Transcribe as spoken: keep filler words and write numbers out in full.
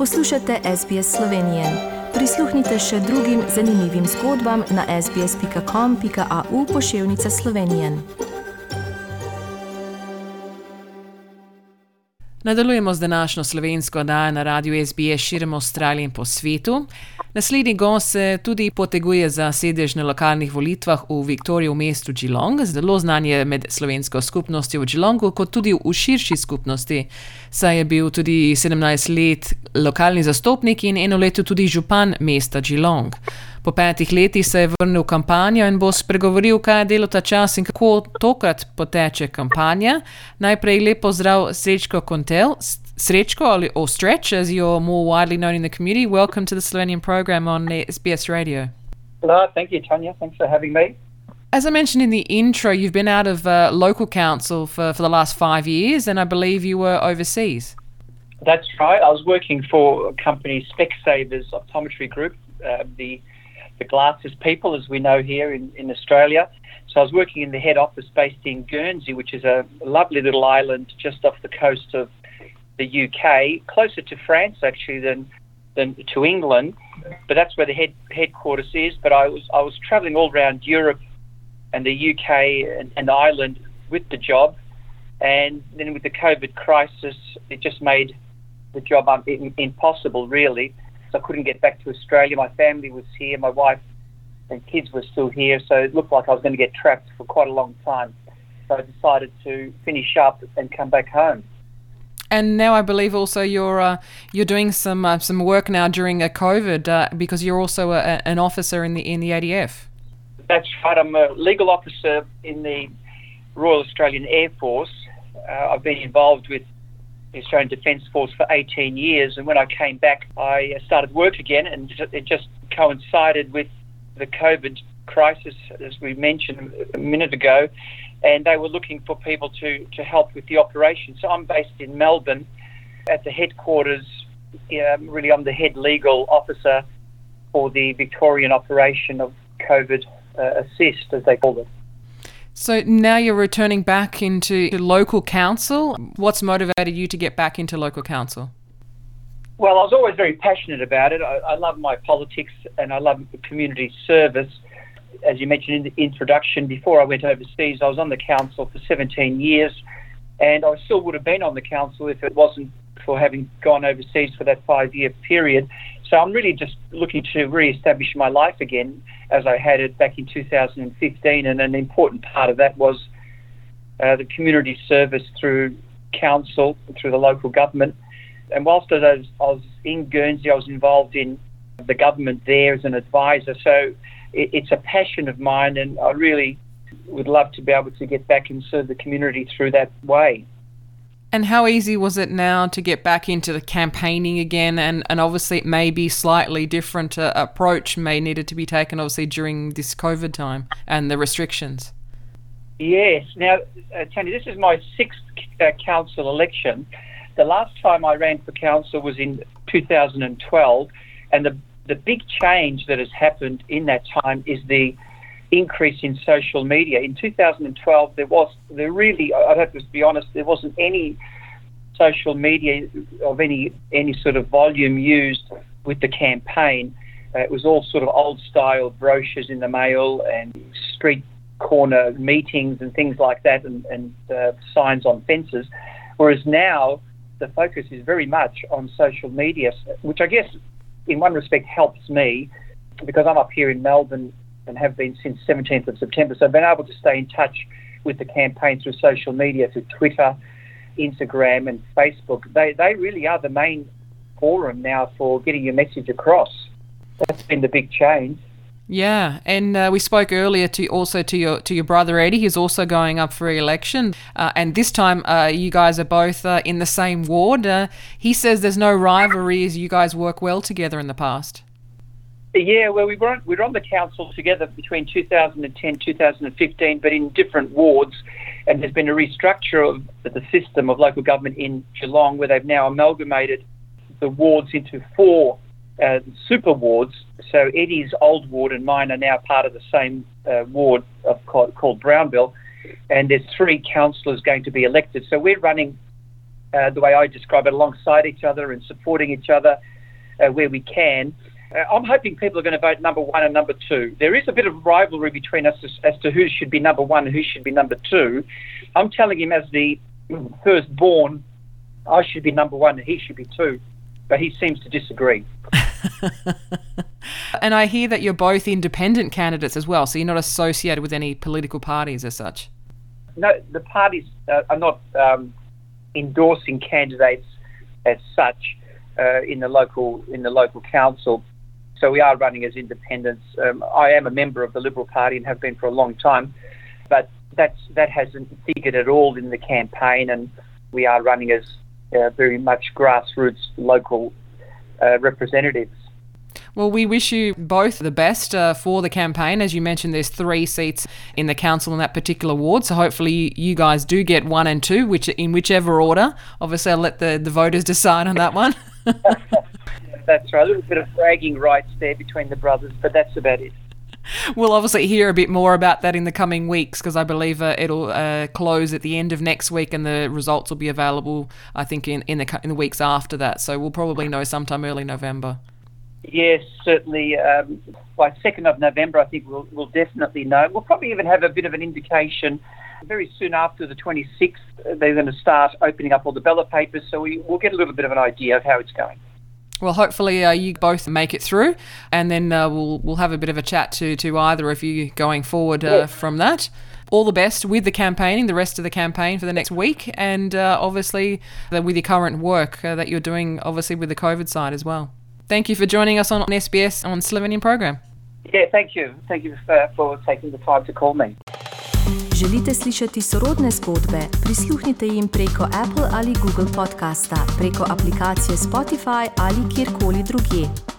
Poslušate S B S Slovenije. Prisluhnite še drugim zanimivim zgodbam na sbs.com.au pošiljnica Slovenije. Nadaljujemo z današnjo slovensko oddajo na radiu S B S širom Avstralije in po svetu. Naslednji gost se tudi poteguje za sedež na lokalnih volitvah v Viktoriji v mestu Geelong. Zelo znan je med slovensko skupnostjo v Geelongu, kot tudi v širši skupnosti, saj je bil tudi sedemnajst let lokalni zastopnik in eno leto tudi župan mesta Geelong. Po petih letih se je vrnil v kampanjo in bo spregovoril, kaj je delo ta čas in kako tokrat poteče kampanja. Najprej lep pozdrav Srečko Kontel. Srečko, or Stretch, as you're more widely known in the community. Welcome to the Slovenian program on S B S Radio. Hello, thank you, Tanya. Thanks for having me. As I mentioned in the intro, you've been out of uh, local council for, for the last five years, and I believe you were overseas. That's right. I was working for a company, Specsavers Optometry Group, uh, the the glasses people, as we know here in, in Australia. So I was working in the head office based in Guernsey, which is a lovely little island just off the coast of the U K, closer to France actually than than to England, but that's where the head headquarters is. But I was I was travelling all around Europe and the U K and, and Ireland with the job, and then with the COVID crisis, it just made the job un- impossible really. So I couldn't get back to Australia. My family was here, my wife and kids were still here, so it looked like I was going to get trapped for quite a long time. So I decided to finish up and come back home. And now I believe also you're uh, you're doing some uh, some work now during uh, COVID uh, because you're also a, an officer in the in the A D F. That's right. I'm a legal officer in the Royal Australian Air Force. Uh, I've been involved with the Australian Defence Force for eighteen years, and when I came back, I started work again, and it just coincided with the COVID crisis, as we mentioned a minute ago. And they were looking for people to, to help with the operation. So I'm based in Melbourne at the headquarters. Um, really, I'm the head legal officer for the Victorian operation of COVID uh, Assist, as they call it. So now you're returning back into local council. What's motivated you to get back into local council? Well, I was always very passionate about it. I, I love my politics and I love community service. As you mentioned in the introduction, before I went overseas, I was on the council for seventeen years, and I still would have been on the council if it wasn't for having gone overseas for that five-year period. So I'm really just looking to re-establish my life again as I had it back in two thousand fifteen, and an important part of that was uh, the community service through council, through the local government. And whilst I was, I was in Guernsey, I was involved in the government there as an advisor. So it's a passion of mine, and I really would love to be able to get back and serve the community through that way. And how easy was it now to get back into the campaigning again? And, and obviously it may be slightly different uh, approach may needed to be taken obviously during this COVID time and the restrictions. Yes. Now, uh, Tony, this is my sixth uh, council election. The last time I ran for council was in two thousand twelve, and the The big change that has happened in that time is the increase in social media. In two thousand twelve, there was, there really, I have to be honest, there wasn't any social media of any any sort of volume used with the campaign. Uh, it was all sort of old-style brochures in the mail and street corner meetings and things like that, and, and uh, signs on fences. Whereas now, the focus is very much on social media, which I guess in one respect helps me because I'm up here in Melbourne and have been since seventeenth of September. So I've been able to stay in touch with the campaign through social media, through Twitter, Instagram and Facebook. They they really are the main forum now for getting your message across. That's been the big change. Yeah, and uh, we spoke earlier to also to your to your brother Eddie, who's also going up for re-election, uh, and this time uh, you guys are both uh, in the same ward. Uh, he says there's no rivalry as you guys work well together in the past. Yeah, well, we were on, we were on the council together between two thousand ten, two thousand fifteen, but in different wards, and there's been a restructure of the system of local government in Geelong, where they've now amalgamated the wards into four uh, super wards. So Eddie's old ward and mine are now part of the same uh, ward of, called, called Brownville, and there's three councillors going to be elected. So we're running uh, the way I describe it, alongside each other and supporting each other. uh, where we can. Uh, I'm hoping people are going to vote number one and number two. There is a bit of rivalry between us as, as to who should be number one and who should be number two. I'm telling him as the firstborn, I should be number one and he should be two, but he seems to disagree. And I hear that you're both independent candidates as well, so you're not associated with any political parties as such. No, the parties uh, are not um, endorsing candidates as such uh, in the local in the local council. So we are running as independents. Um, I am a member of the Liberal Party and have been for a long time, but that's that hasn't figured at all in the campaign, and we are running as uh, very much grassroots local uh, representatives. Well, we wish you both the best uh, for the campaign. As you mentioned, there's three seats in the council in that particular ward, so hopefully you guys do get one and two, which in whichever order. Obviously, I'll let the, the voters decide on that one. That's right. A little bit of bragging rights there between the brothers, but that's about it. We'll obviously hear a bit more about that in the coming weeks, because I believe uh, it'll uh, close at the end of next week, and the results will be available, I think, in, in, the, in the weeks after that. So we'll probably know sometime early November. Yes, certainly. Um, by second of November, I think we'll, we'll definitely know. We'll probably even have a bit of an indication. Very soon after the twenty-sixth, they're going to start opening up all the ballot papers, so we, we'll get a little bit of an idea of how it's going. Well, hopefully uh, you both make it through, and then uh, we'll we'll have a bit of a chat to, to either of you going forward uh, yes. from that. All the best with the campaigning, the rest of the campaign for the next week, and uh, obviously uh, with your current work uh, that you're doing, obviously with the COVID side as well. Thank you for joining us on S B S on Slovenian program. Yeah, thank you. Thank you for, for taking the time to call me. Želite slišati sorodne zgodbe? Prisluhnite jim preko Apple ali Google podcasta, preko aplikacije Spotify ali kjerkoli drugje.